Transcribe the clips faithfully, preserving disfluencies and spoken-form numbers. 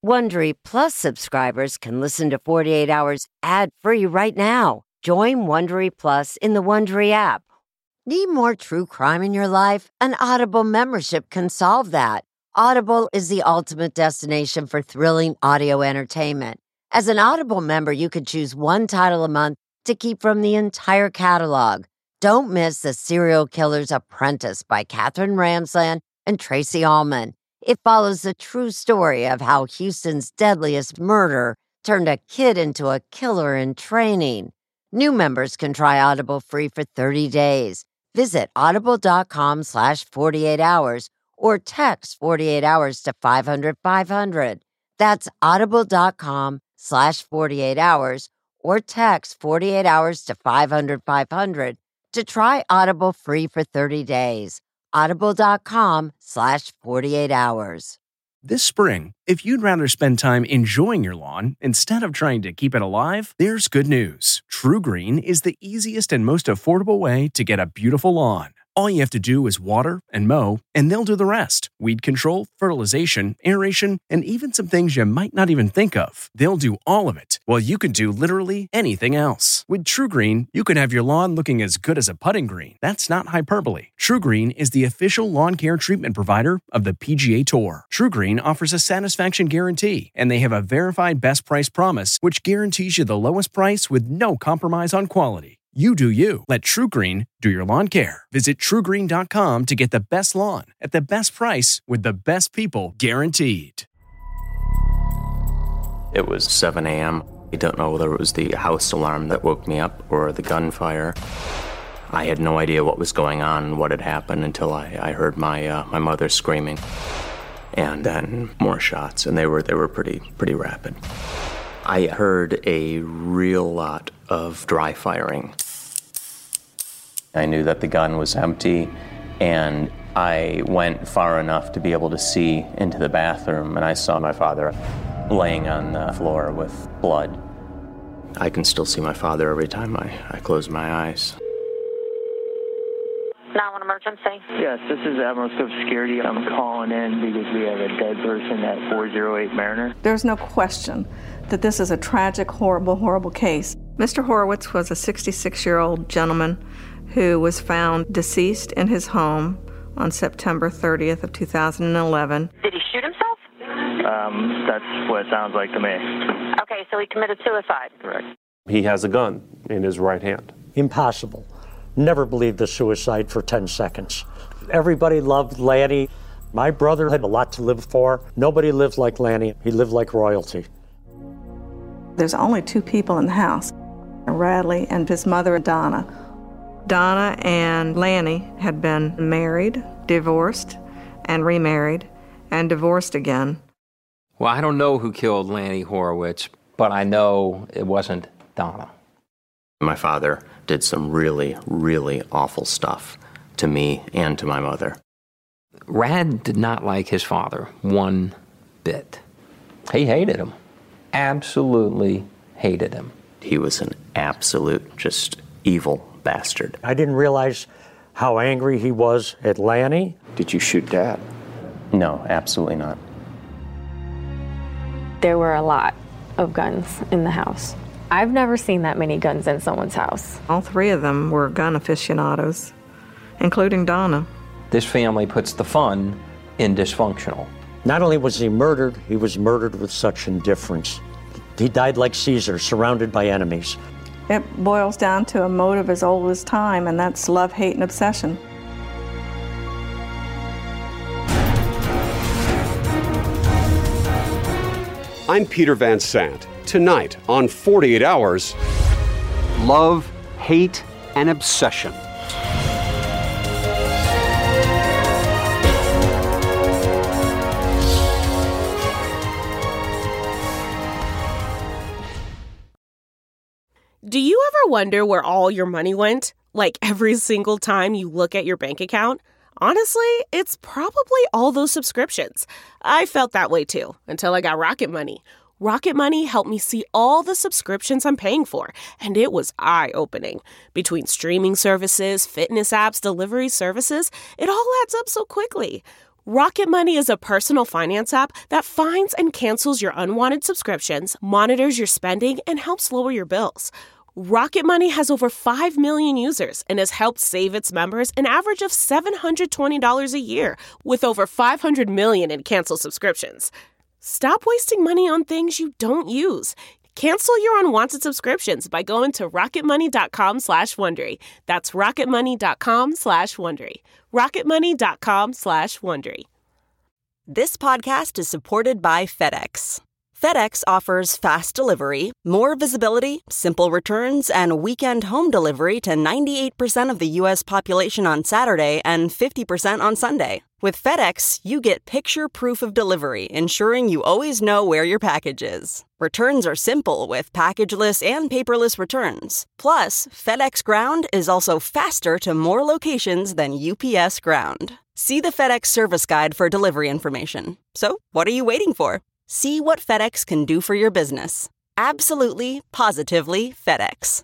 Wondery Plus subscribers can listen to forty-eight hours ad-free right now. Join Wondery Plus in the Wondery app. Need more true crime in your life? An Audible membership can solve that. Audible is the ultimate destination for thrilling audio entertainment. As an Audible member, you can choose one title a month to keep from the entire catalog. Don't miss The Serial Killer's Apprentice by Katherine Ramsland and Tracy Ullman. It follows the true story of how Houston's deadliest murder turned a kid into a killer in training. New members can try Audible free for thirty days. Visit audible.com slash 48 hours or text forty-eight hours to five hundred five hundred. That's audible.com slash 48 hours or text forty-eight hours to five hundred five hundred to try Audible free for thirty days. Audible.com slash 48 hours. This spring, if you'd rather spend time enjoying your lawn instead of trying to keep it alive, there's good news. True Green is the easiest and most affordable way to get a beautiful lawn. All you have to do is water and mow, and they'll do the rest. Weed control, fertilization, aeration, and even some things you might not even think of. They'll do all of it, while you can do literally anything else. With True Green, you can have your lawn looking as good as a putting green. That's not hyperbole. True Green is the official lawn care treatment provider of the P G A Tour. True Green offers a satisfaction guarantee, and they have a verified best price promise, which guarantees you the lowest price with no compromise on quality. You do you. Let True Green do your lawn care. Visit true green dot com to get the best lawn at the best price with the best people guaranteed. It was seven a.m. I don't know whether it was the house alarm that woke me up or the gunfire. I had no idea what was going on, what had happened, until I, I heard my uh, my mother screaming, and then more shots, and they were they were pretty pretty rapid. I heard a real lot of dry firing. I knew that the gun was empty, and I went far enough to be able to see into the bathroom, and I saw my father laying on the floor with blood. I can still see my father every time I, I close my eyes. nine one one emergency. Yes, this is Admiral Scope Security. I'm calling in because we have a dead person at four oh eight Mariner. There's no question that this is a tragic, horrible, horrible case. Mister Horowitz was a sixty-six-year-old gentleman who was found deceased in his home on September thirtieth of two thousand eleven. Did he shoot himself? Um, that's what it sounds like to me. Okay, so he committed suicide. Correct. He has a gun in his right hand. Impossible. Never believed the suicide for ten seconds. Everybody loved Lanny. My brother had a lot to live for. Nobody lived like Lanny. He lived like royalty. There's only two people in the house, Radley and his mother, Donna. Donna and Lanny had been married, divorced, and remarried, and divorced again. Well, I don't know who killed Lanny Horowitz, but I know it wasn't Donna. My father did some really, really awful stuff to me and to my mother. Rad did not like his father one bit. He hated him. Absolutely hated him. He was an absolute, just evil bastard. I didn't realize how angry he was at Lanny. Did you shoot Dad? No, absolutely not. There were a lot of guns in the house. I've never seen that many guns in someone's house. All three of them were gun aficionados, including Donna. This family puts the fun in dysfunctional. Not only was he murdered, he was murdered with such indifference. He died like Caesar, surrounded by enemies. It boils down to a motive as old as time, and that's love, hate, and obsession. I'm Peter Van Sant. Tonight on forty-eight hours, love, hate, and obsession. Do you ever wonder where all your money went? Like every single time you look at your bank account? Honestly, it's probably all those subscriptions. I felt that way too, until I got Rocket Money. Rocket Money helped me see all the subscriptions I'm paying for, and it was eye-opening. Between streaming services, fitness apps, delivery services, it all adds up so quickly. Rocket Money is a personal finance app that finds and cancels your unwanted subscriptions, monitors your spending, and helps lower your bills. Rocket Money has over five million users and has helped save its members an average of seven hundred twenty dollars a year, with over five hundred million in canceled subscriptions. Stop wasting money on things you don't use. Cancel your unwanted subscriptions by going to rocketmoney.com slash Wondery. That's rocketmoney.com slash Wondery. rocketmoney.com slash Wondery. This podcast is supported by FedEx. FedEx offers fast delivery, more visibility, simple returns, and weekend home delivery to ninety-eight percent of the U S population on Saturday and fifty percent on Sunday. With FedEx, you get picture proof of delivery, ensuring you always know where your package is. Returns are simple with packageless and paperless returns. Plus, FedEx Ground is also faster to more locations than U P S Ground. See the FedEx service guide for delivery information. So, what are you waiting for? See what FedEx can do for your business. Absolutely, positively FedEx.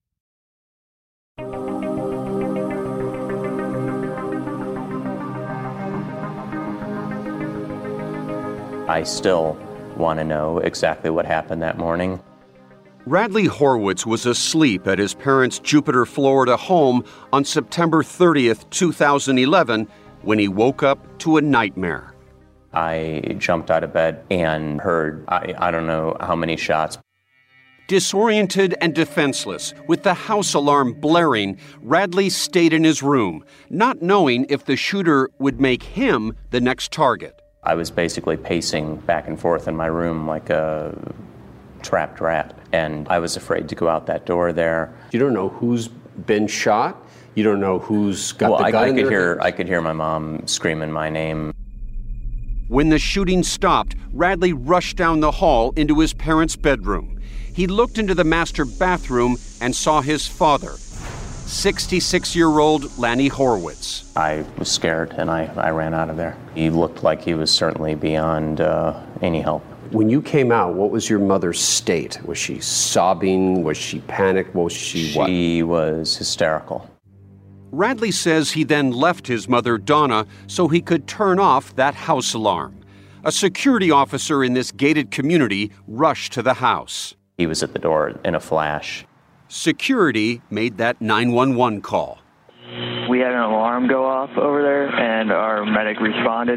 I still want to know exactly what happened that morning. Radley Horwitz was asleep at his parents' Jupiter, Florida home on September thirtieth, two thousand eleven, when he woke up to a nightmare. I jumped out of bed and heard, I, I don't know how many shots. Disoriented and defenseless, with the house alarm blaring, Radley stayed in his room, not knowing if the shooter would make him the next target. I was basically pacing back and forth in my room like a trapped rat, and I was afraid to go out that door there. You don't know who's been shot? You don't know who's got well, the I, gun I in could their hear hands? I could hear my mom screaming my name. When the shooting stopped, Radley rushed down the hall into his parents' bedroom. He looked into the master bathroom and saw his father, sixty-six-year-old Lanny Horwitz. I was scared, and I, I ran out of there. He looked like he was certainly beyond uh, any help. When you came out, what was your mother's state? Was she sobbing? Was she panicked? Was she what? She was hysterical. Radley says he then left his mother, Donna, so he could turn off that house alarm. A security officer in this gated community rushed to the house. He was at the door in a flash. Security made that nine one one call. We had an alarm go off over there, and our medic responded.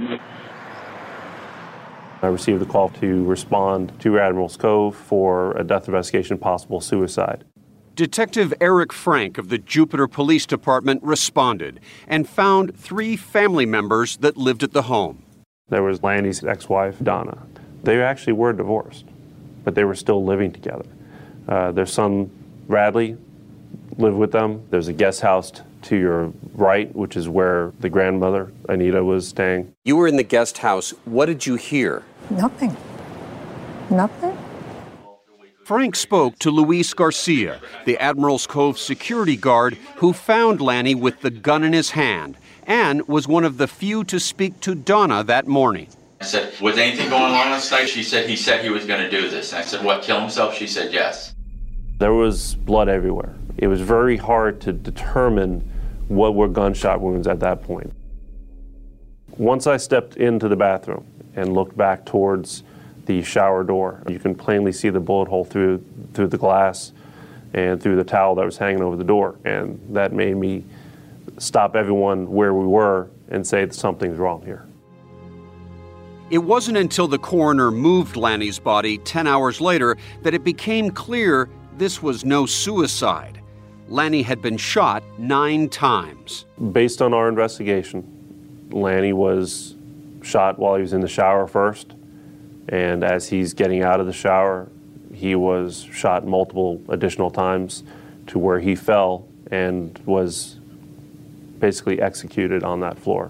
I received a call to respond to Admiral's Cove for a death investigation, possible suicide. Detective Eric Frank of the Jupiter Police Department responded and found three family members that lived at the home. There was Lanny's ex-wife, Donna. They actually were divorced, but they were still living together. Uh, their son, Radley, lived with them. There's a guest house to your right, which is where the grandmother, Anita, was staying. You were in the guest house. What did you hear? Nothing. Nothing. Frank spoke to Luis Garcia, the Admiral's Cove security guard who found Lanny with the gun in his hand and was one of the few to speak to Donna that morning. I said, was anything going on last night? She said, he said he was going to do this. And I said, what, kill himself? She said, yes. There was blood everywhere. It was very hard to determine what were gunshot wounds at that point. Once I stepped into the bathroom and looked back towards the shower door, you can plainly see the bullet hole through through the glass and through the towel that was hanging over the door. And that made me stop everyone where we were and say that something's wrong here. It wasn't until the coroner moved Lanny's body ten hours later that it became clear this was no suicide. Lanny had been shot nine times. Based on our investigation, Lanny was shot while he was in the shower first. And as he's getting out of the shower, he was shot multiple additional times to where he fell and was basically executed on that floor.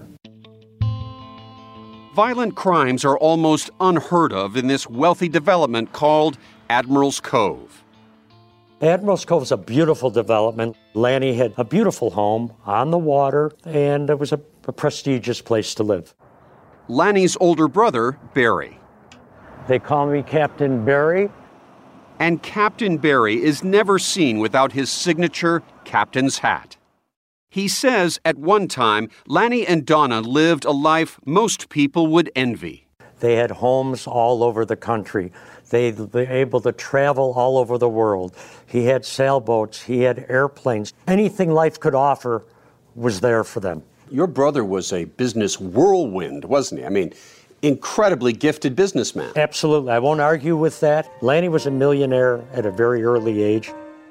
Violent crimes are almost unheard of in this wealthy development called Admiral's Cove. Admiral's Cove is a beautiful development. Lanny had a beautiful home on the water, and it was a, a prestigious place to live. Lanny's older brother, Barry. They call me Captain Barry. And Captain Barry is never seen without his signature captain's hat. He says at one time, Lanny and Donna lived a life most people would envy. They had homes all over the country. They were able to travel all over the world. He had sailboats. He had airplanes. Anything life could offer was there for them. Your brother was a business whirlwind, wasn't he? I mean, incredibly gifted businessman. Absolutely. I won't argue with that. Lanny was a millionaire at a very early age.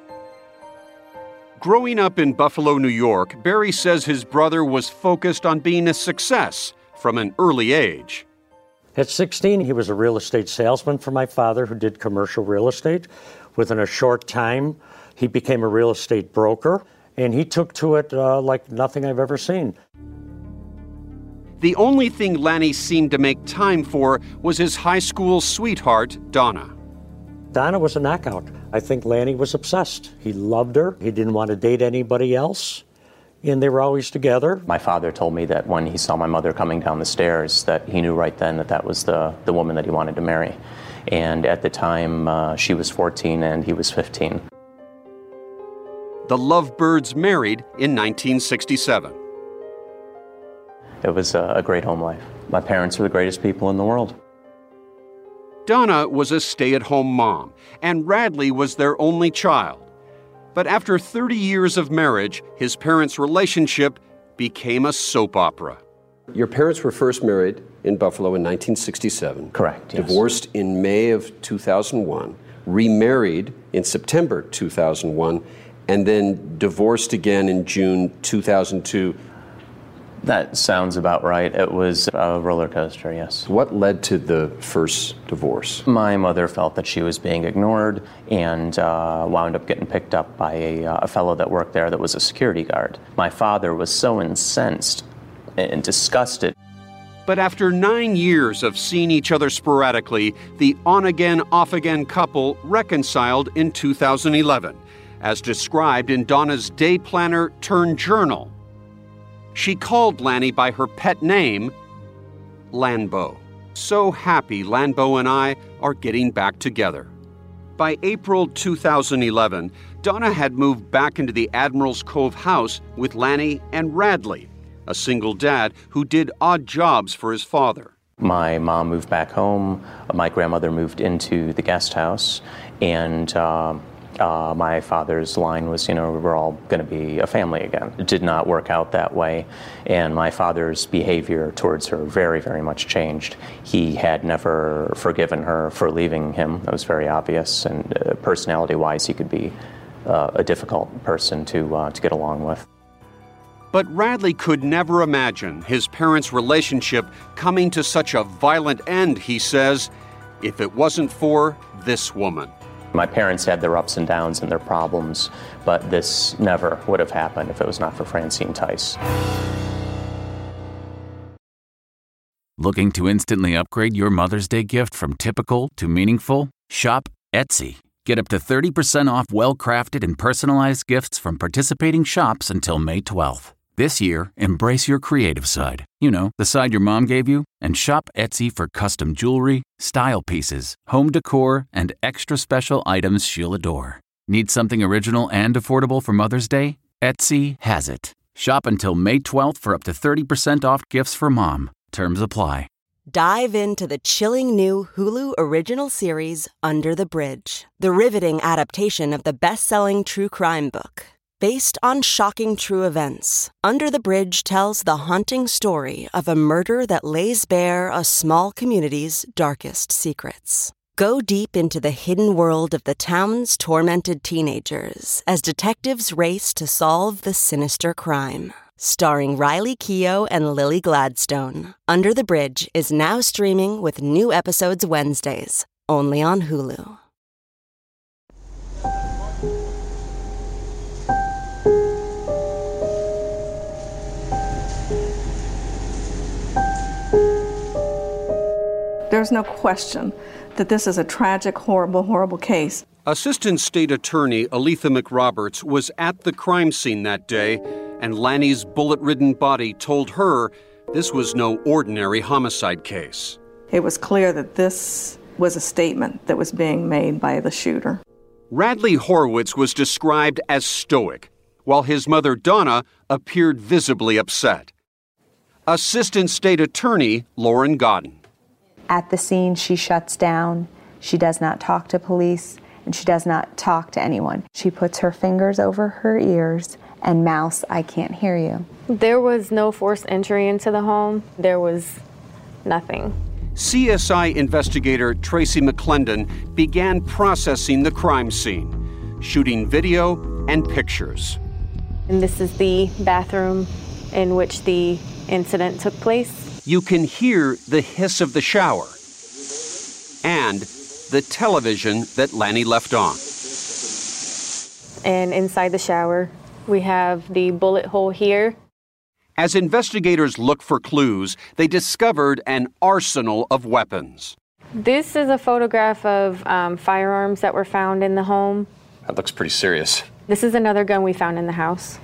Growing up in Buffalo, New York, Barry says his brother was focused on being a success from an early age. At sixteen, he was a real estate salesman for my father, who did commercial real estate. Within a short time, he became a real estate broker, and he took to it uh, like nothing I've ever seen. The only thing Lanny seemed to make time for was his high school sweetheart, Donna. Donna was a knockout. I think Lanny was obsessed. He loved her. He didn't want to date anybody else. And they were always together. My father told me that when he saw my mother coming down the stairs, that he knew right then that that was the, the woman that he wanted to marry. And at the time, uh, she was fourteen and he was fifteen. The Lovebirds married in nineteen sixty-seven. It was a, a great home life. My parents were the greatest people in the world. Donna was a stay-at-home mom, and Radley was their only child. But after thirty years of marriage, his parents' relationship became a soap opera. Your parents were first married in Buffalo in nineteen sixty-seven. Correct, yes. Divorced in May of two thousand one, remarried in September two thousand one, and then divorced again in June two thousand two. That sounds about right. It was a roller coaster, yes. What led to the first divorce? My mother felt that she was being ignored and uh, wound up getting picked up by a, uh, a fellow that worked there that was a security guard. My father was so incensed and disgusted. But after nine years of seeing each other sporadically, the on-again, off-again couple reconciled in two thousand eleven, as described in Donna's day planner turned journal. She called Lanny by her pet name, Lanbo. So happy Lanbo and I are getting back together. By April two thousand eleven, Donna had moved back into the Admiral's Cove house with Lanny and Radley, a single dad who did odd jobs for his father. My mom moved back home. My grandmother moved into the guest house. And uh, Uh, my father's line was, you know, we're all going to be a family again. It did not work out that way, and my father's behavior towards her very, very much changed. He had never forgiven her for leaving him. That was very obvious, and uh, personality-wise, he could be uh, a difficult person to uh, to get along with. But Radley could never imagine his parents' relationship coming to such a violent end, he says, if it wasn't for this woman. My parents had their ups and downs and their problems, but this never would have happened if it was not for Francine Tice. Looking to instantly upgrade your Mother's Day gift from typical to meaningful? Shop Etsy. Get up to thirty percent off well-crafted and personalized gifts from participating shops until May twelfth. This year, embrace your creative side. You know, the side your mom gave you. And shop Etsy for custom jewelry, style pieces, home decor, and extra special items she'll adore. Need something original and affordable for Mother's Day? Etsy has it. Shop until May twelfth for up to thirty percent off gifts for mom. Terms apply. Dive into the chilling new Hulu original series, Under the Bridge, the riveting adaptation of the best-selling true crime book. Based on shocking true events, Under the Bridge tells the haunting story of a murder that lays bare a small community's darkest secrets. Go deep into the hidden world of the town's tormented teenagers as detectives race to solve the sinister crime. Starring Riley Keough and Lily Gladstone, Under the Bridge is now streaming with new episodes Wednesdays, only on Hulu. There's no question that this is a tragic, horrible, horrible case. Assistant State Attorney Aletha McRoberts was at the crime scene that day, and Lanny's bullet-ridden body told her this was no ordinary homicide case. It was clear that this was a statement that was being made by the shooter. Radley Horowitz was described as stoic, while his mother, Donna, appeared visibly upset. Assistant State Attorney Lauren Godden. At the scene, she shuts down. She does not talk to police, and she does not talk to anyone. She puts her fingers over her ears and mouths, "I can't hear you." There was no forced entry into the home. There was nothing. C S I investigator Tracy McClendon began processing the crime scene, shooting video and pictures. And this is the bathroom in which the incident took place. You can hear the hiss of the shower and the television that Lanny left on. And inside the shower, we have the bullet hole here. As investigators look for clues, they discovered an arsenal of weapons. This is a photograph of um, firearms that were found in the home. That looks pretty serious. This is another gun we found in the house.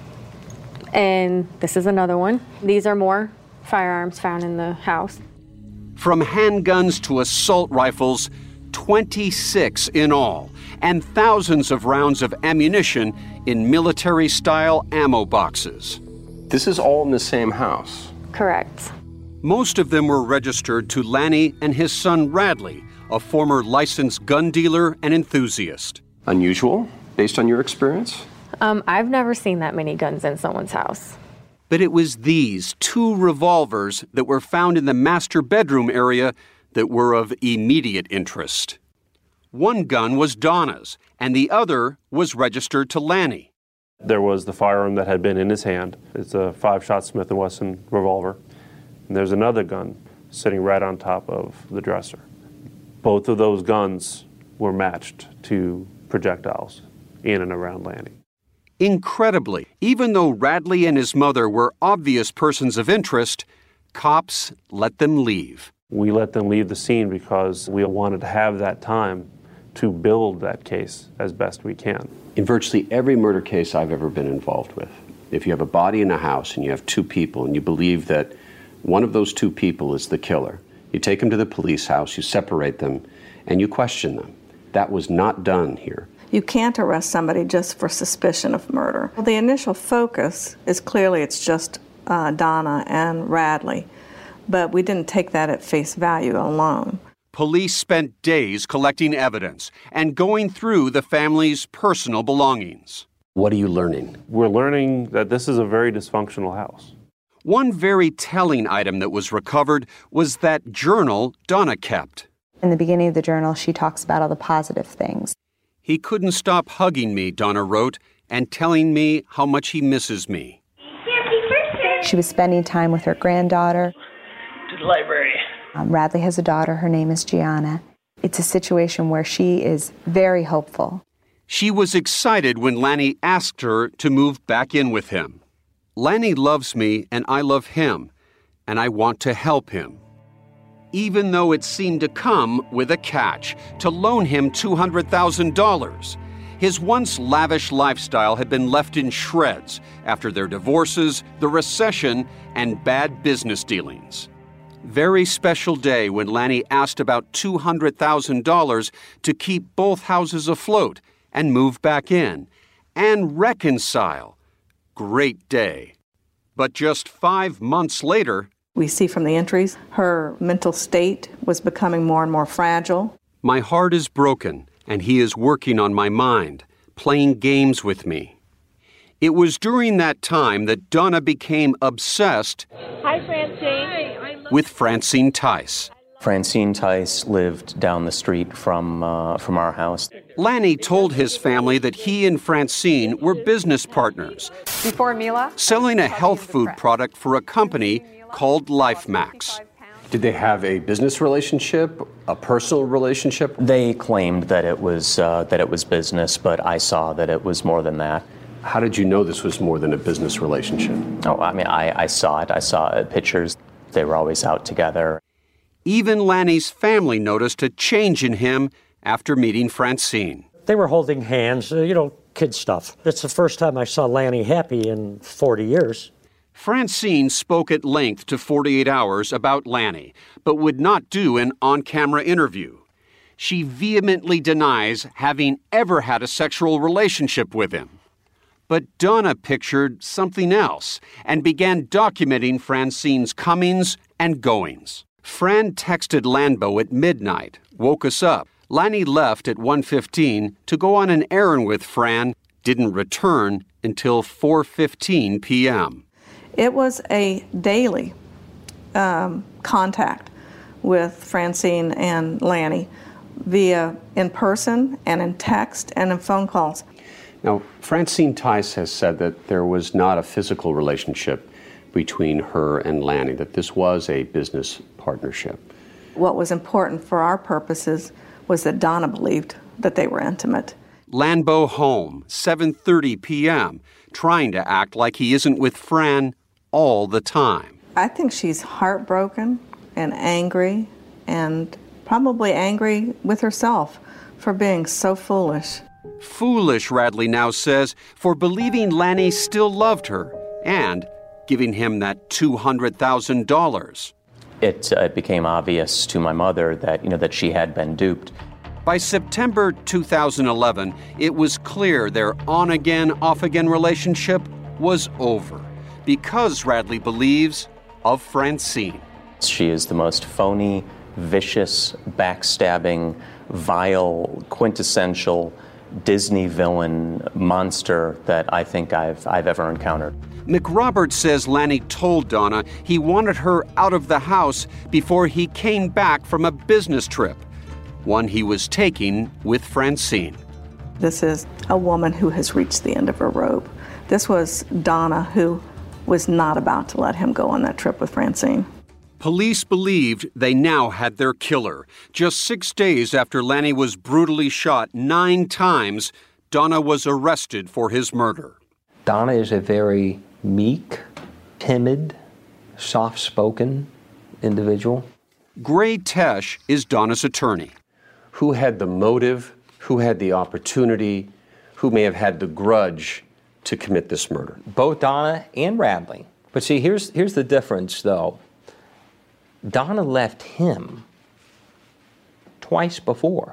And this is another one. These are more firearms found in the house. From handguns to assault rifles, twenty-six in all, and thousands of rounds of ammunition in military-style ammo boxes. This is all in the same house? Correct. Most of them were registered to Lanny and his son Radley, a former licensed gun dealer and enthusiast. Unusual, based on your experience? Um, I've never seen that many guns in someone's house. But it was these two revolvers that were found in the master bedroom area that were of immediate interest. One gun was Donna's, and the other was registered to Lanny. There was the firearm that had been in his hand. It's a five-shot Smith and Wesson revolver. And there's another gun sitting right on top of the dresser. Both of those guns were matched to projectiles in and around Lanny. Incredibly, even though Radley and his mother were obvious persons of interest, cops let them leave. We let them leave the scene because we wanted to have that time to build that case as best we can. In virtually every murder case I've ever been involved with, if you have a body in a house and you have two people and you believe that one of those two people is the killer, you take them to the police house, you separate them, and you question them. That was not done here. You can't arrest somebody just for suspicion of murder. The initial focus is clearly it's just uh, Donna and Radley, but we didn't take that at face value alone. Police spent days collecting evidence and going through the family's personal belongings. What are you learning? We're learning that this is a very dysfunctional house. One very telling item that was recovered was that journal Donna kept. In the beginning of the journal, she talks about all the positive things. He couldn't stop hugging me, Donna wrote, and telling me how much he misses me. She was spending time with her granddaughter. To the library. Um, Radley has a daughter. Her name is Gianna. It's a situation where she is very hopeful. She was excited when Lanny asked her to move back in with him. Lanny loves me and I love him, and I want to help him. Even though it seemed to come with a catch, to loan him two hundred thousand dollars. His once lavish lifestyle had been left in shreds after their divorces, the recession, and bad business dealings. Very special day when Lanny asked about two hundred thousand dollars to keep both houses afloat and move back in and reconcile. Great day. But just five months later, we see from the entries, her mental state was becoming more and more fragile. My heart is broken, and he is working on my mind, playing games with me. It was during that time that Donna became obsessed Hi, Francine. with Francine Tice. Francine Tice lived down the street from uh, from our house. Lanny told his family that he and Francine were business partners, Before Mila? selling a health food product for a company called LifeMax. Did they have a business relationship, a personal relationship? They claimed that it was uh, that it was business, but I saw that it was more than that. How did you know this was more than a business relationship? Oh, I mean, I, I saw it. I saw pictures. They were always out together. Even Lanny's family noticed a change in him after meeting Francine. They were holding hands, uh, you know, kid stuff. It's the first time I saw Lanny happy in forty years. Francine spoke at length to forty-eight hours about Lanny, but would not do an on-camera interview. She vehemently denies having ever had a sexual relationship with him. But Donna pictured something else and began documenting Francine's comings and goings. Fran texted Landbo at midnight, woke us up. Lanny left at one fifteen to go on an errand with Fran, didn't return until four fifteen p.m. It was a daily um, contact with Francine and Lanny via in person and in text and in phone calls. Now, Francine Tice has said that there was not a physical relationship between her and Lanny, that this was a business partnership. What was important for our purposes was that Donna believed that they were intimate. Landbo home, seven thirty p.m., trying to act like he isn't with Fran all the time. I think she's heartbroken and angry, and probably angry with herself for being so foolish. Foolish, Radley now says, for believing Lanny still loved her and giving him that two hundred thousand dollars. It, uh, it became obvious to my mother that, you know, that she had been duped. By September two thousand eleven, it was clear their on-again, off-again relationship was over because Radley believes of Francine. She is the most phony, vicious, backstabbing, vile, quintessential Disney villain monster that I think I've, I've ever encountered. McRoberts says Lanny told Donna he wanted her out of the house before he came back from a business trip, one he was taking with Francine. This is a woman who has reached the end of her rope. This was Donna, who was not about to let him go on that trip with Francine. Police believed they now had their killer. Just six days after Lanny was brutally shot nine times, Donna was arrested for his murder. Donna is a very meek, timid, soft-spoken individual. Gray Tesh is Donna's attorney. Who had the motive, who had the opportunity, who may have had the grudge to commit this murder? Both Donna and Radley. But see, here's, here's the difference, though. Donna left him twice before.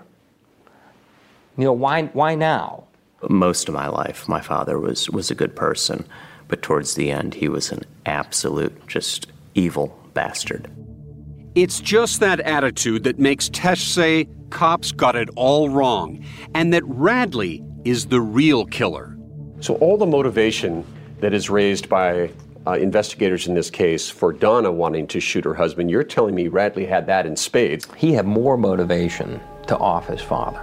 You know, why, why now? Most of my life, my father was, was a good person, but towards the end, he was an absolute, just evil bastard. It's just that attitude that makes Tesh say cops got it all wrong, and that Radley is the real killer. So all the motivation that is raised by uh, investigators in this case for Donna wanting to shoot her husband, you're telling me Radley had that in spades? He had more motivation to off his father.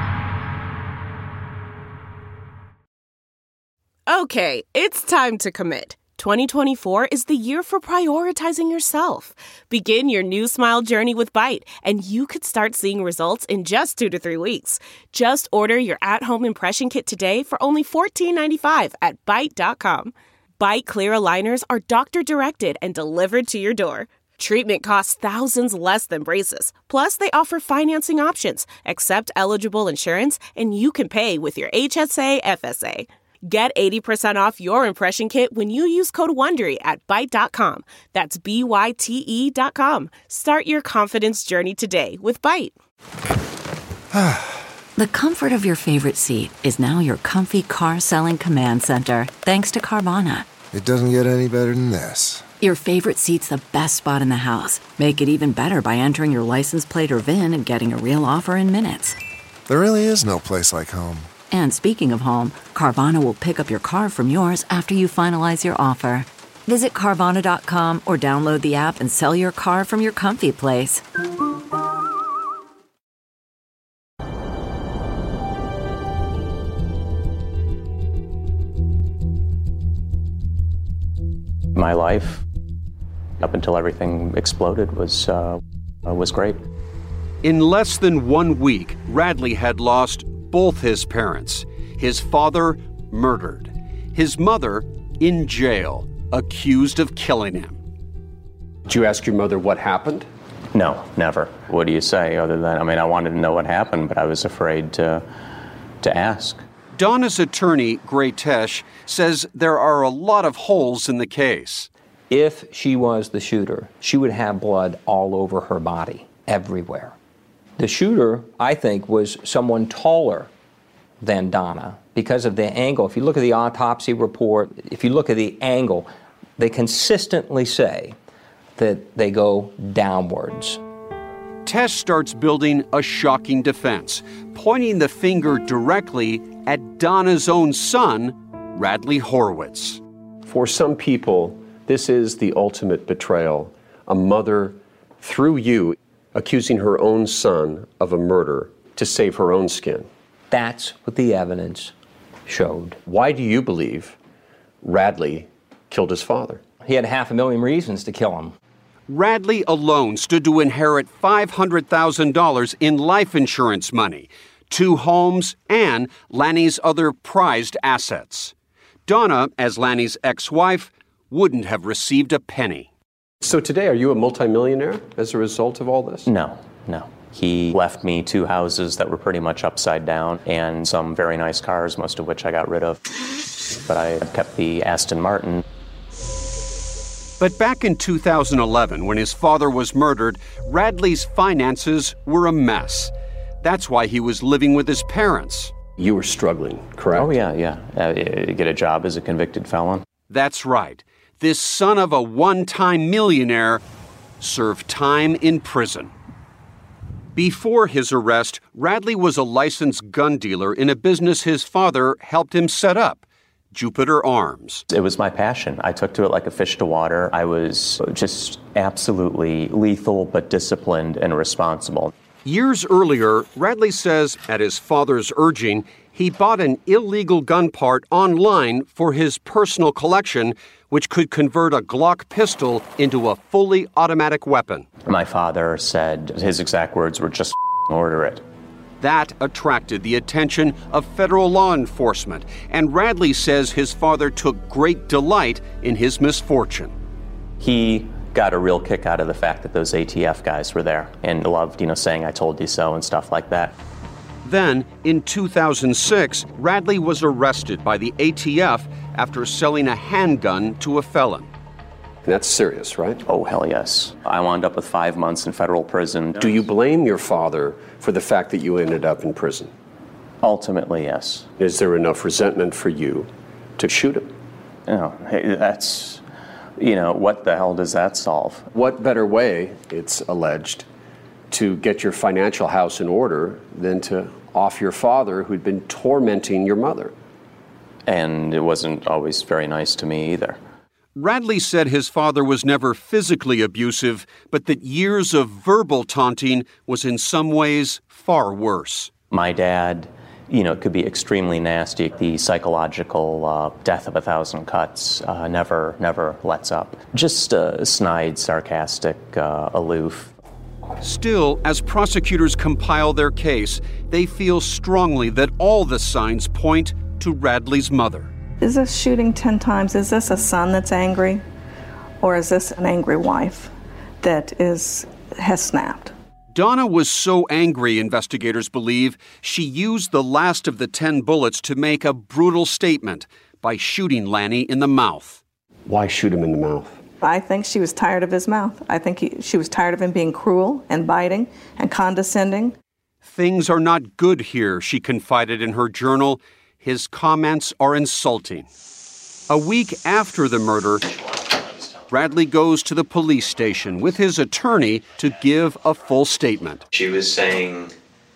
Okay, it's time to commit. twenty twenty-four is the year for prioritizing yourself. Begin your new smile journey with Byte, and you could start seeing results in just two to three weeks. Just order your at-home impression kit today for only fourteen ninety-five at Byte dot com. Byte Clear aligners are doctor-directed and delivered to your door. Treatment costs thousands less than braces. Plus, they offer financing options, accept eligible insurance, and you can pay with your H S A F S A. Get eighty percent off your impression kit when you use code WONDERY at Byte dot com. That's B Y T E dot com. Start your confidence journey today with Byte. The comfort of your favorite seat is now your comfy car-selling command center, thanks to Carvana. It doesn't get any better than this. Your favorite seat's the best spot in the house. Make it even better by entering your license plate or V I N and getting a real offer in minutes. There really is no place like home. And speaking of home, Carvana will pick up your car from yours after you finalize your offer. Visit Carvana dot com or download the app and sell your car from your comfy place. My life, up until everything exploded, was, uh, was great. In less than one week, Radley had lost both his parents. His father murdered. His mother in jail, accused of killing him. Did you ask your mother what happened? No, never. What do you say other than, I mean, I wanted to know what happened, but I was afraid to, to ask. Donna's attorney, Gray Tesh, says there are a lot of holes in the case. If she was the shooter, she would have blood all over her body, everywhere. The shooter, I think, was someone taller than Donna because of the angle. If you look at the autopsy report, if you look at the angle, they consistently say that they go downwards. Tesh starts building a shocking defense, pointing the finger directly at Donna's own son, Radley Horowitz. For some people, this is the ultimate betrayal. A mother, through you, accusing her own son of a murder to save her own skin. That's what the evidence showed. Why do you believe Radley killed his father? He had half a million reasons to kill him. Radley alone stood to inherit five hundred thousand dollars in life insurance money, two homes, and Lanny's other prized assets. Donna, as Lanny's ex-wife, wouldn't have received a penny. So today, are you a multimillionaire as a result of all this? No, no. He left me two houses that were pretty much upside down and some very nice cars, most of which I got rid of. But I kept the Aston Martin. But back in two thousand eleven, when his father was murdered, Radley's finances were a mess. That's why he was living with his parents. You were struggling, correct? Oh, yeah, yeah. Uh, get a job as a convicted felon. That's right. This son of a one-time millionaire served time in prison. Before his arrest, Radley was a licensed gun dealer in a business his father helped him set up, Jupiter Arms. It was my passion. I took to it like a fish to water. I was just absolutely lethal but disciplined and responsible. Years earlier, Radley says, at his father's urging, he bought an illegal gun part online for his personal collection, which could convert a Glock pistol into a fully automatic weapon. My father said his exact words were, just order it. That attracted the attention of federal law enforcement, and Radley says his father took great delight in his misfortune. He got a real kick out of the fact that those A T F guys were there and loved, you know, saying I told you so and stuff like that. Then, in two thousand six, Radley was arrested by the A T F after selling a handgun to a felon. That's serious, right? Oh, hell yes. I wound up with five months in federal prison. Do you blame your father for the fact that you ended up in prison? Ultimately, yes. Is there enough resentment for you to shoot him? No, hey, that's, you know, what the hell does that solve? What better way, it's alleged, to get your financial house in order than to off your father who'd been tormenting your mother? And it wasn't always very nice to me either. Radley said his father was never physically abusive, but that years of verbal taunting was in some ways far worse. My dad, you know, could be extremely nasty. The psychological uh, death of a thousand cuts uh, never, never lets up. Just uh, snide, sarcastic, uh, aloof. Still, as prosecutors compile their case, they feel strongly that all the signs point to Radley's mother. Is this shooting ten times? Is this a son that's angry? Or is this an angry wife that is has snapped? Donna was so angry, investigators believe, she used the last of the ten bullets to make a brutal statement by shooting Lanny in the mouth. Why shoot him in the mouth? I think she was tired of his mouth. I think he, she was tired of him being cruel and biting and condescending. Things are not good here, she confided in her journal. His comments are insulting. A week after the murder, Radley goes to the police station with his attorney to give a full statement. She was saying,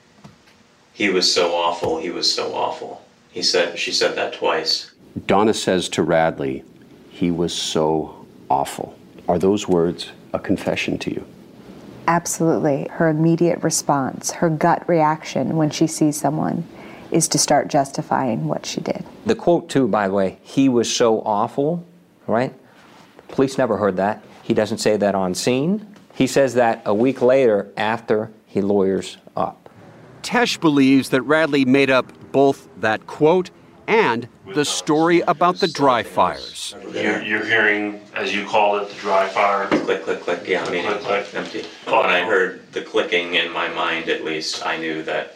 he was so awful, he was so awful. He said, she said that twice. Donna says to Radley, he was so awful. Are those words a confession to you? Absolutely. Her immediate response, her gut reaction when she sees someone, is to start justifying what she did. The quote, too, by the way, he was so awful, right? Police never heard that. He doesn't say that on scene. He says that a week later after he lawyers up. Tesh believes that Radley made up both that quote and the story about the dry fires. You're, you're hearing, as you call it, the dry fire. Click, click, click, yeah, I mean, click, click. empty. When I heard the clicking in my mind, at least, I knew that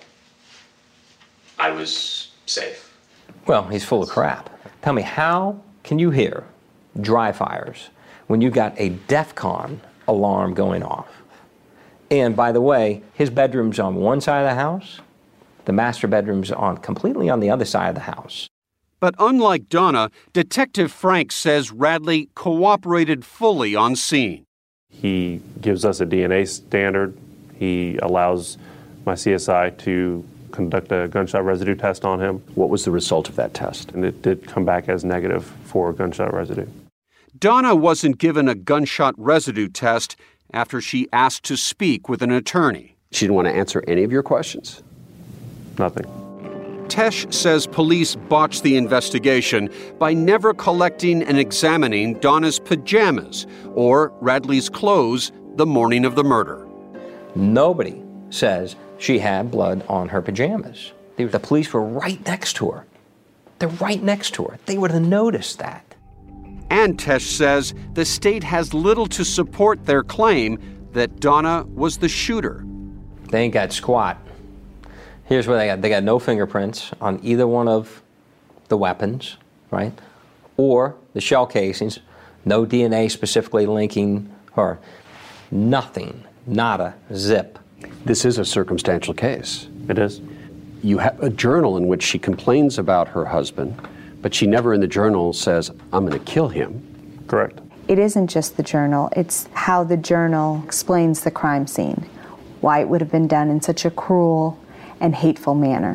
I was safe. Well, he's full of crap. Tell me, how can you hear dry fires when you got a DEFCON alarm going off? And by the way, his bedroom's on one side of the house, The master bedroom's on completely on the other side of the house. But unlike Donna, Detective Frank says Radley cooperated fully on scene. He gives us a D N A standard. He allows my C S I to conduct a gunshot residue test on him. What was the result of that test? And it did come back as negative for gunshot residue. Donna wasn't given a gunshot residue test after she asked to speak with an attorney. She didn't want to answer any of your questions? Nothing. Tesh says police botched the investigation by never collecting and examining Donna's pajamas or Radley's clothes the morning of the murder. Nobody says she had blood on her pajamas. The police were right next to her. They're right next to her. They would have noticed that. And Tesh says the state has little to support their claim that Donna was the shooter. They ain't got squat. Here's what they got. They got no fingerprints on either one of the weapons, right? Or the shell casings. No D N A specifically linking her. Nothing. Nada. Zip. This is a circumstantial case. It is. You have a journal in which she complains about her husband, but she never in the journal says, I'm going to kill him. Correct. It isn't just the journal, it's how the journal explains the crime scene, why it would have been done in such a cruel and hateful manner.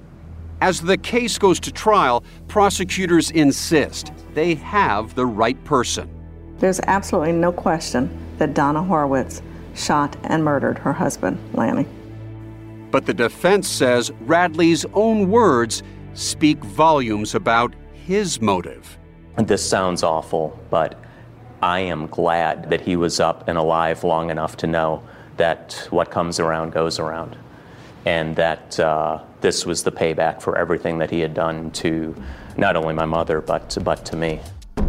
As the case goes to trial, prosecutors insist they have the right person. There's absolutely no question that Donna Horowitz shot and murdered her husband, Lanny. But the defense says Radley's own words speak volumes about his motive. This sounds awful, but I am glad that he was up and alive long enough to know that what comes around goes around, and that uh, this was the payback for everything that he had done to not only my mother, but, but to me.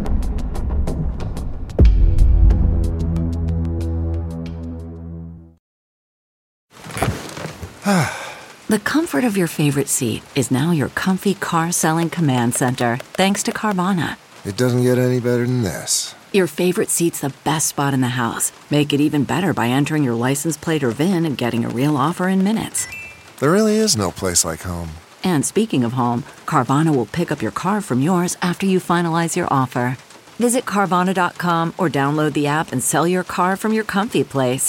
The comfort of your favorite seat is now your comfy car-selling command center, thanks to Carvana. It doesn't get any better than this. Your favorite seat's the best spot in the house. Make it even better by entering your license plate or V I N and getting a real offer in minutes. There really is no place like home. And speaking of home, Carvana will pick up your car from yours after you finalize your offer. Visit Carvana dot com or download the app and sell your car from your comfy place.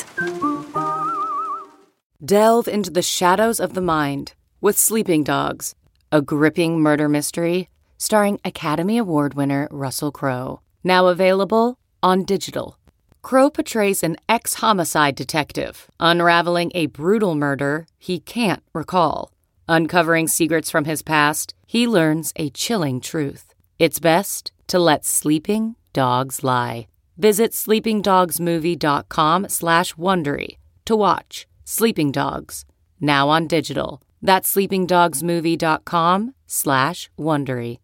Delve into the shadows of the mind with Sleeping Dogs, a gripping murder mystery starring Academy Award winner Russell Crowe. Now available on digital. Crowe portrays an ex-homicide detective unraveling a brutal murder he can't recall. Uncovering secrets from his past, he learns a chilling truth. It's best to let sleeping dogs lie. Visit sleeping dogs movie dot com slash Wondery to watch Sleeping Dogs, now on digital. That's sleeping dogs movie dot com slash Wondery.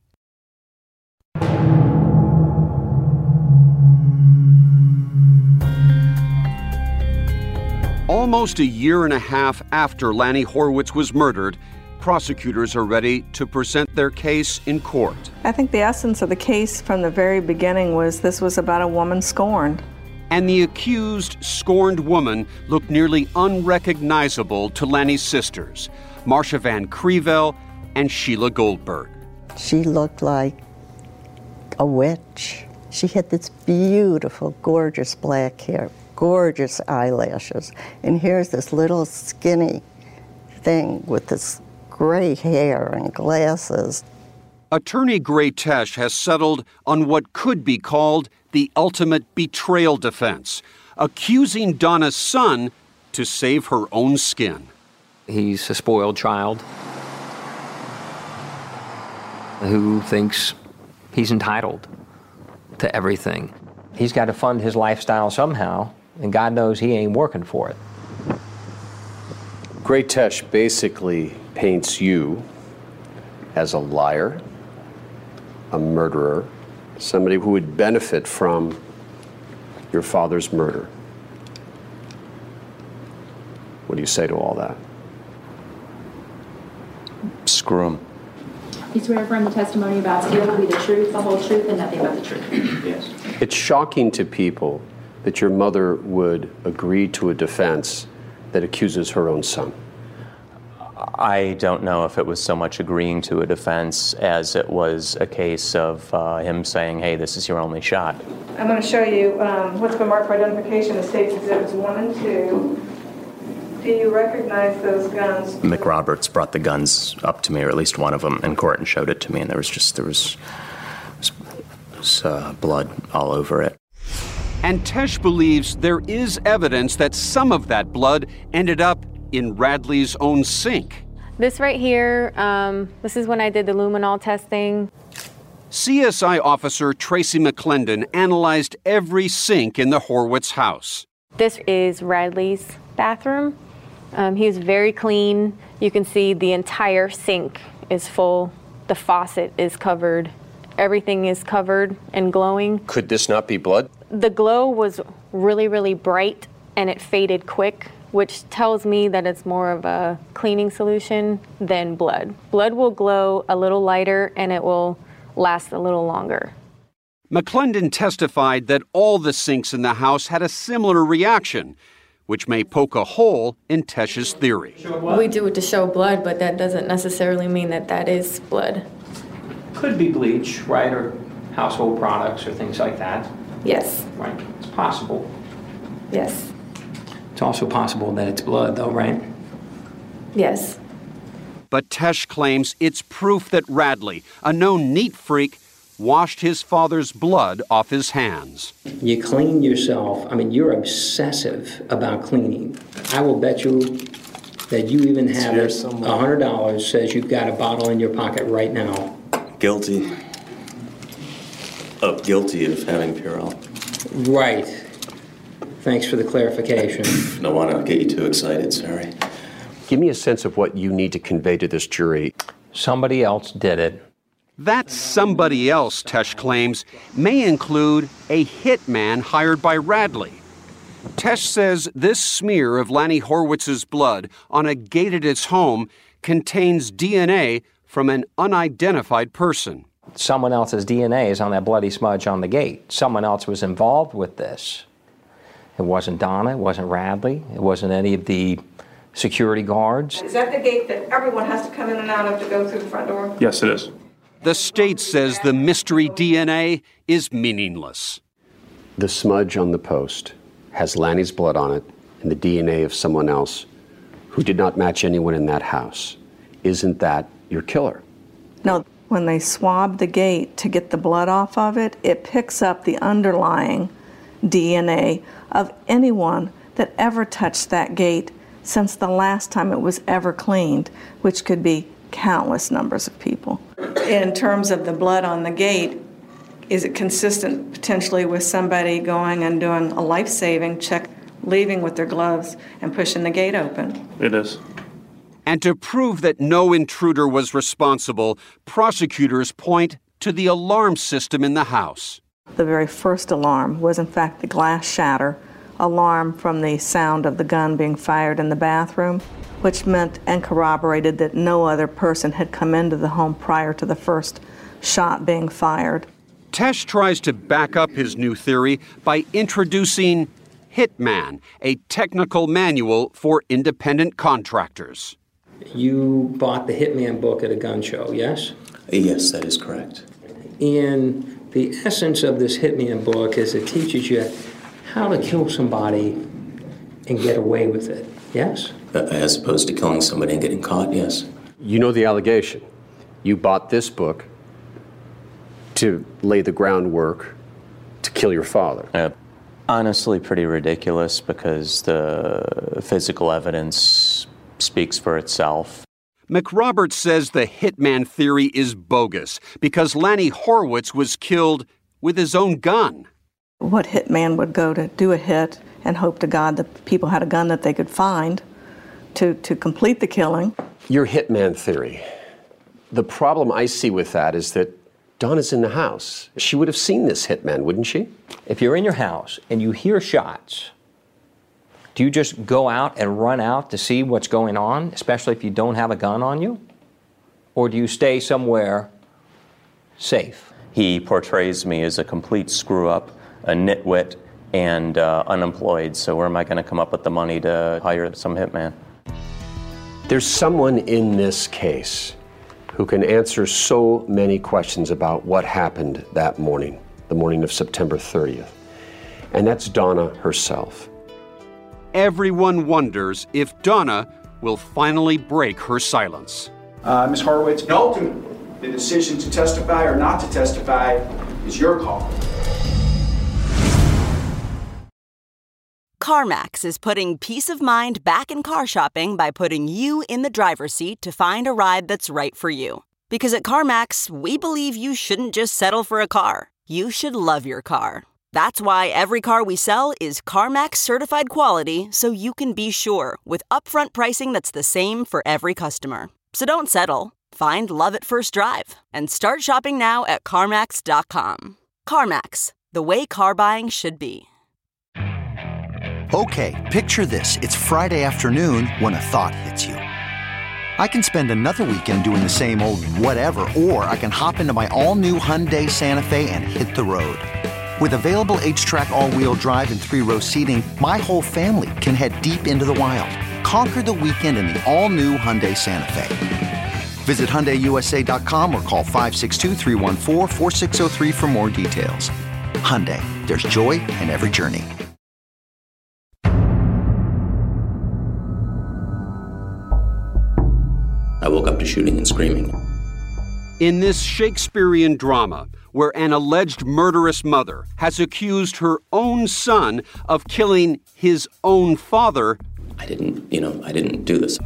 Almost a year and a half after Lanny Horowitz was murdered, prosecutors are ready to present their case in court. I think the essence of the case from the very beginning was this was about a woman scorned. And the accused, scorned woman looked nearly unrecognizable to Lanny's sisters, Marcia Van Creveld and Sheila Goldberg. She looked like a witch. She had this beautiful, gorgeous black hair, gorgeous eyelashes, and here's this little skinny thing with this gray hair and glasses. Attorney Gray Tesh has settled on what could be called the ultimate betrayal defense, accusing Donna's son to save her own skin. He's a spoiled child who thinks he's entitled to everything. He's got to fund his lifestyle somehow, and God knows he ain't working for it. Gray Tesh basically paints you as a liar, a murderer, somebody who would benefit from your father's murder. What do you say to all that? Screw him. You swear affirm the testimony about today will be the truth, the whole truth, and nothing but the truth. Yes. It's shocking to people that your mother would agree to a defense that accuses her own son. I don't know if it was so much agreeing to a defense as it was a case of uh, him saying, hey, this is your only shot. I'm going to show you um, what's been marked for identification of State's Exhibits one and two. Do you recognize those guns? McRoberts brought the guns up to me, or at least one of them, in court and showed it to me, and there was just, there was, was, was uh, blood all over it. And Tesh believes there is evidence that some of that blood ended up in Radley's own sink. This right here, um, this is when I did the luminol testing. C S I officer Tracy McClendon analyzed every sink in the Horwitz house. This is Radley's bathroom. Um, he was very clean. You can see the entire sink is full. The faucet is covered. Everything is covered and glowing. Could this not be blood? The glow was really, really bright and it faded quick, which tells me that it's more of a cleaning solution than blood. Blood will glow a little lighter and it will last a little longer. McClendon testified that all the sinks in the house had a similar reaction, which may poke a hole in Tesh's theory. We do it to show blood, but that doesn't necessarily mean that that is blood. Could be bleach, right, or household products or things like that. Yes. Right, it's possible. Yes. It's also possible that it's blood, though, right? Yes. But Tesh claims it's proof that Radley, a known neat freak, washed his father's blood off his hands. You clean yourself. I mean, you're obsessive about cleaning. I will bet you that you even have it. one hundred dollars says you've got a bottle in your pocket right now. Guilty. Oh, guilty of having Purell. Right. Thanks for the clarification. Don't want to get you too excited, sorry. Give me a sense of what you need to convey to this jury. Somebody else did it. That somebody else, Tesh claims, may include a hitman hired by Radley. Tesh says this smear of Lanny Horwitz's blood on a gate at his home contains D N A from an unidentified person. Someone else's D N A is on that bloody smudge on the gate. Someone else was involved with this. It wasn't Donna, it wasn't Radley, it wasn't any of the security guards. Is that the gate that everyone has to come in and out of to go through the front door? Yes, it is. The state says the mystery D N A is meaningless. The smudge on the post has Lanny's blood on it and the D N A of someone else who did not match anyone in that house. Isn't that your killer? No, when they swab the gate to get the blood off of it, it picks up the underlying D N A of anyone that ever touched that gate since the last time it was ever cleaned, which could be countless numbers of people. In terms of the blood on the gate, is it consistent potentially with somebody going and doing a life-saving check, leaving with their gloves and pushing the gate open? It is. And to prove that no intruder was responsible, prosecutors point to the alarm system in the house. The very first alarm was in fact the glass shatter alarm from the sound of the gun being fired in the bathroom, which meant and corroborated that no other person had come into the home prior to the first shot being fired. Tesh tries to back up his new theory by introducing Hitman, a technical manual for independent contractors. You bought the Hitman book at a gun show, yes? Yes, that is correct. And the essence of this Hitman book is it teaches you how to kill somebody and get away with it, yes? As opposed to killing somebody and getting caught, yes. You know the allegation. You bought this book to lay the groundwork to kill your father. Uh, honestly, pretty ridiculous because the physical evidence speaks for itself. McRoberts says the Hitman theory is bogus because Lanny Horwitz was killed with his own gun. What hitman would go to do a hit and hope to God that people had a gun that they could find to, to complete the killing? Your Hitman theory. The problem I see with that is that Donna's in the house. She would have seen this hitman, wouldn't she? If you're in your house and you hear shots, do you just go out and run out to see what's going on, especially if you don't have a gun on you? Or do you stay somewhere safe? He portrays me as a complete screw-up, a nitwit, and uh, unemployed, so where am I going to come up with the money to hire some hitman? There's someone in this case who can answer so many questions about what happened that morning, the morning of September thirtieth, and that's Donna herself. Everyone wonders if Donna will finally break her silence. Uh, Miz Horowitz, ultimately, the decision to testify or not to testify is your call. CarMax is putting peace of mind back in car shopping by putting you in the driver's seat to find a ride that's right for you. Because at CarMax, we believe you shouldn't just settle for a car. You should love your car. That's why every car we sell is CarMax certified quality, so you can be sure with upfront pricing that's the same for every customer. So don't settle. Find love at first drive and start shopping now at CarMax dot com. CarMax, the way car buying should be. Okay, picture this. It's Friday afternoon when a thought hits you. I can spend another weekend doing the same old whatever, or I can hop into my all-new Hyundai Santa Fe and hit the road. With available H-Track all-wheel drive and three-row seating, my whole family can head deep into the wild. Conquer the weekend in the all-new Hyundai Santa Fe. Visit Hyundai U S A dot com or call five six two, three one four, four six zero three for more details. Hyundai, there's joy in every journey. I woke up to shooting and screaming. In this Shakespearean drama, where an alleged murderous mother has accused her own son of killing his own father, I didn't, you know, I didn't do this.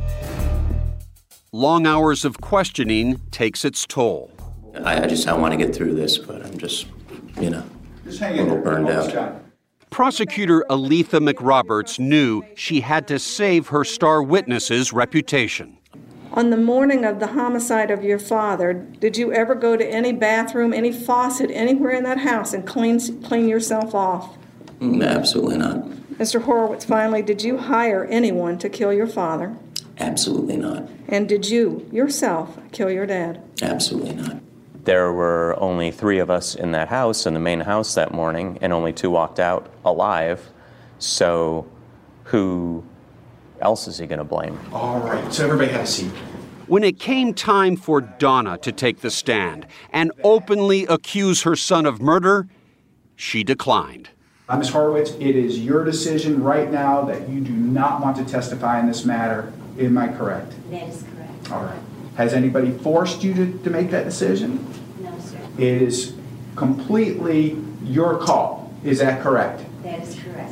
Long hours of questioning takes its toll. I, I just, I want to get through this, but I'm just, you know, Just hang a in little there. burned Almost out. got it. Prosecutor Aletha McRoberts knew she had to save her star witness's reputation. On the morning of the homicide of your father, did you ever go to any bathroom, any faucet, anywhere in that house and clean clean yourself off? Mm, absolutely not. Mister Horowitz, finally, did you hire anyone to kill your father? Absolutely not. And did you, yourself, kill your dad? Absolutely not. There were only three of us in that house, in the main house that morning, and only two walked out alive. So who else is he going to blame? All right, so everybody have a seat. When it came time for Donna to take the stand and openly accuse her son of murder, she declined. Uh, Miz Horowitz, it is your decision right now that you do not want to testify in this matter. Am I correct? That is correct. All right. Has anybody forced you to, to make that decision? No, sir. It is completely your call. Is that correct? That is correct.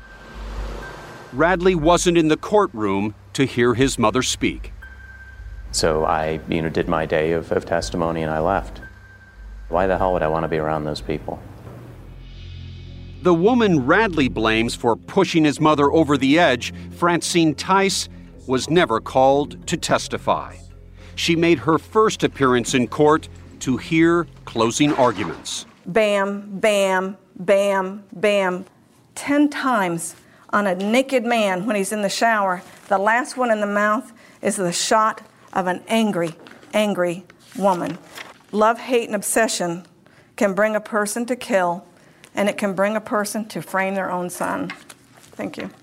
Radley wasn't in the courtroom to hear his mother speak. So I, you know, did my day of, of testimony and I left. Why the hell would I want to be around those people? The woman Radley blames for pushing his mother over the edge, Francine Tice, was never called to testify. She made her first appearance in court to hear closing arguments. Bam, bam, bam, bam. Ten times on a naked man when he's in the shower. The last one in the mouth is the shot of an angry, angry woman. Love, hate, and obsession can bring a person to kill, and it can bring a person to frame their own son. Thank you.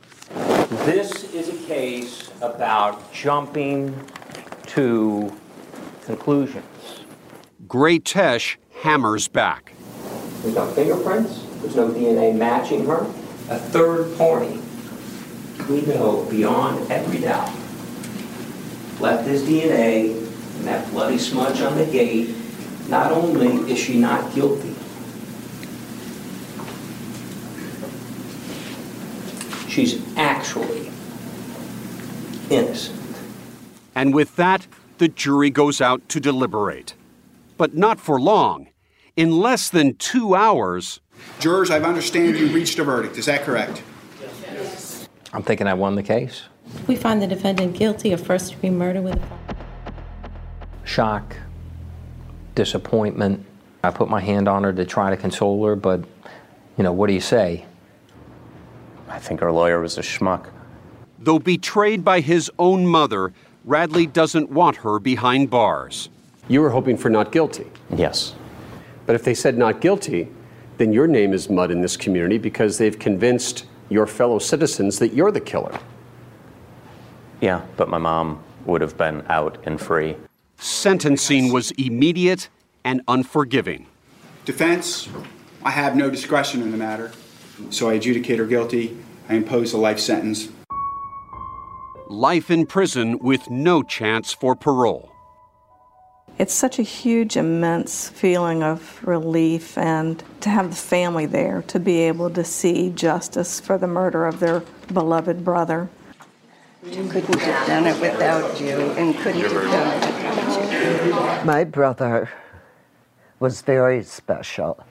This is a case about jumping to conclusions. Gray Tesh hammers back. There's no fingerprints. There's no D N A matching her. A third party, we know beyond every doubt, left his D N A and that bloody smudge on the gate. Not only is she not guilty, she's actually innocent. And with that, the jury goes out to deliberate. But not for long. In less than two hours... Jurors, I understand you reached a verdict. Is that correct? Yes. I'm thinking I won the case. We find the defendant guilty of first-degree murder with a... Shock, disappointment. I put my hand on her to try to console her, but, you know, what do you say? I think our lawyer was a schmuck. Though betrayed by his own mother, Radley doesn't want her behind bars. You were hoping for not guilty. Yes. But if they said not guilty, then your name is mud in this community because they've convinced your fellow citizens that you're the killer. Yeah, but my mom would have been out and free. Sentencing was immediate and unforgiving. Defense, I have no discretion in the matter, so I adjudicate her guilty. I impose a life sentence. Life in prison with no chance for parole. It's such a huge, immense feeling of relief, and to have the family there to be able to see justice for the murder of their beloved brother. Couldn't have done it without you, and couldn't have done it without you. My brother was very special.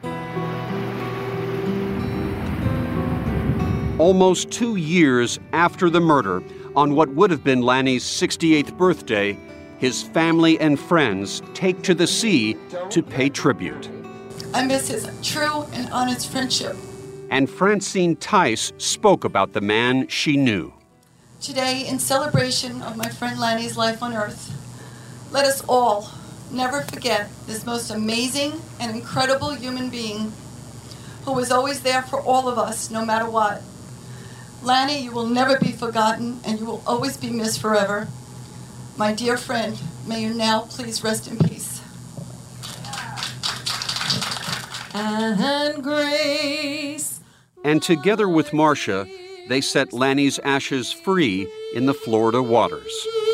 Almost two years after the murder, on what would have been Lanny's sixty-eighth birthday, his family and friends take to the sea to pay tribute. I miss his true and honest friendship. And Francine Tice spoke about the man she knew. Today, in celebration of my friend Lanny's life on Earth, let us all never forget this most amazing and incredible human being who was always there for all of us, no matter what. Lanny, you will never be forgotten, and you will always be missed forever. My dear friend, may you now please rest in peace. And grace. And together with Marcia, they set Lanny's ashes free in the Florida waters.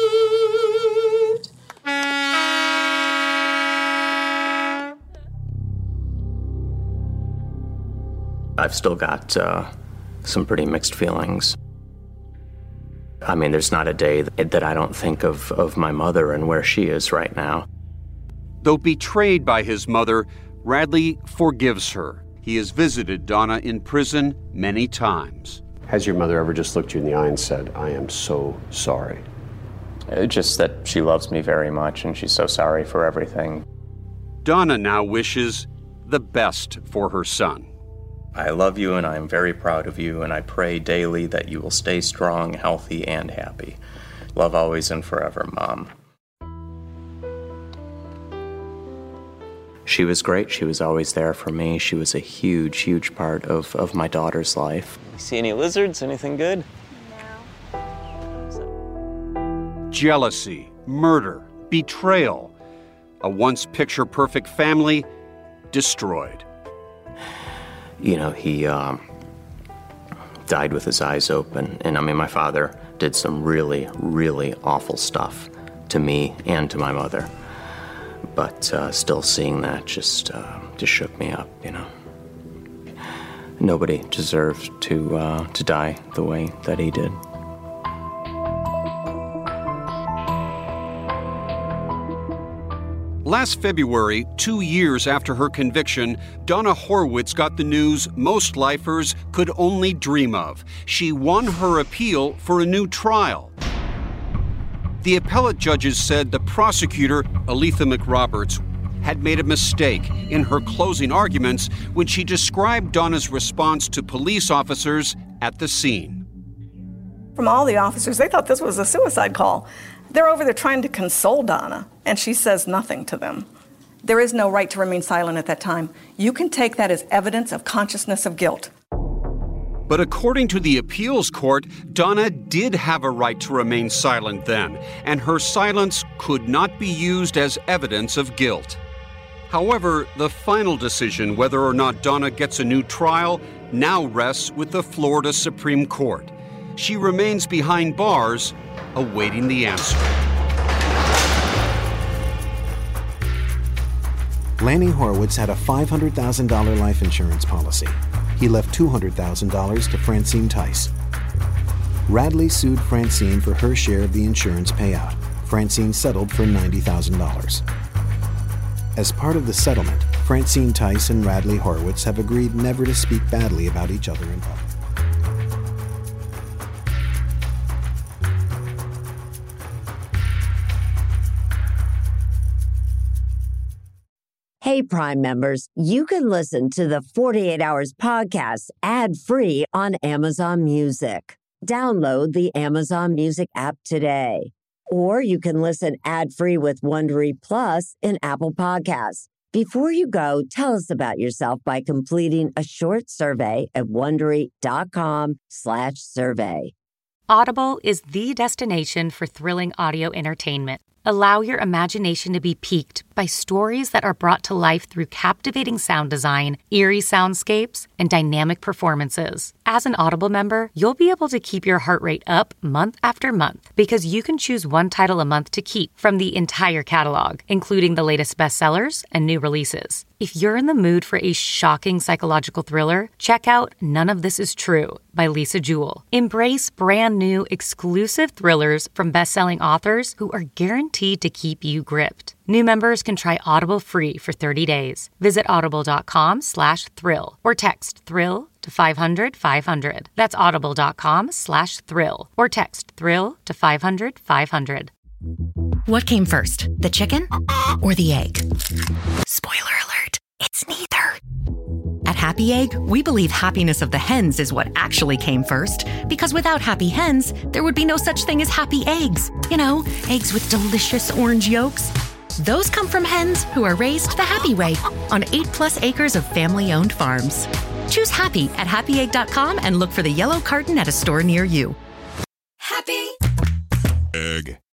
I've still got uh, some pretty mixed feelings. I mean, there's not a day that I don't think of, of my mother and where she is right now. Though betrayed by his mother, Radley forgives her. He has visited Donna in prison many times. Has your mother ever just looked you in the eye and said, I am so sorry? It's just that she loves me very much and she's so sorry for everything. Donna now wishes the best for her son. I love you and I'm very proud of you, and I pray daily that you will stay strong, healthy, and happy. Love always and forever, Mom. She was great. She was always there for me. She was a huge, huge part of, of my daughter's life. You see any lizards? Anything good? Jealousy, murder, betrayal. A once picture-perfect family destroyed. You know, he um, died with his eyes open. And I mean, my father did some really, really awful stuff to me and to my mother. But uh, still seeing that just, uh, just shook me up, you know. Nobody deserved to, uh, to die the way that he did. Last February, two years after her conviction, Donna Horwitz got the news most lifers could only dream of. She won her appeal for a new trial. The appellate judges said the prosecutor, Aletha McRoberts, had made a mistake in her closing arguments when she described Donna's response to police officers at the scene. From all the officers, they thought this was a suicide call. They're over there trying to console Donna, and she says nothing to them. There is no right to remain silent at that time. You can take that as evidence of consciousness of guilt. But according to the appeals court, Donna did have a right to remain silent then, and her silence could not be used as evidence of guilt. However, the final decision whether or not Donna gets a new trial now rests with the Florida Supreme Court. She remains behind bars, awaiting the answer. Lanny Horwitz had a five hundred thousand dollars life insurance policy. He left two hundred thousand dollars to Francine Tice. Radley sued Francine for her share of the insurance payout. Francine settled for ninety thousand dollars. As part of the settlement, Francine Tice and Radley Horwitz have agreed never to speak badly about each other in public. Hey, Prime members, you can listen to the forty-eight hours podcast ad-free on Amazon Music. Download the Amazon Music app today. Or you can listen ad-free with Wondery Plus in Apple Podcasts. Before you go, tell us about yourself by completing a short survey at Wondery.com slash survey. Audible is the destination for thrilling audio entertainment. Allow your imagination to be piqued by stories that are brought to life through captivating sound design, eerie soundscapes, and dynamic performances. As an Audible member, you'll be able to keep your heart rate up month after month because you can choose one title a month to keep from the entire catalog, including the latest bestsellers and new releases. If you're in the mood for a shocking psychological thriller, check out None of This Is True by Lisa Jewell. Embrace brand new exclusive thrillers from best-selling authors who are guaranteed to keep you gripped. New members can try Audible free for thirty days. Visit audible.com slash thrill or text thrill to five hundred five hundred. That's audible.com slash thrill or text thrill to five hundred five hundred. What came first, the chicken or the egg? Spoiler alert, it's neither. At Happy Egg, we believe happiness of the hens is what actually came first, because without happy hens, there would be no such thing as happy eggs. You know, eggs with delicious orange yolks. Those come from hens who are raised the happy way on eight plus acres of family-owned farms. Choose happy at happy egg dot com and look for the yellow carton at a store near you. Happy Egg.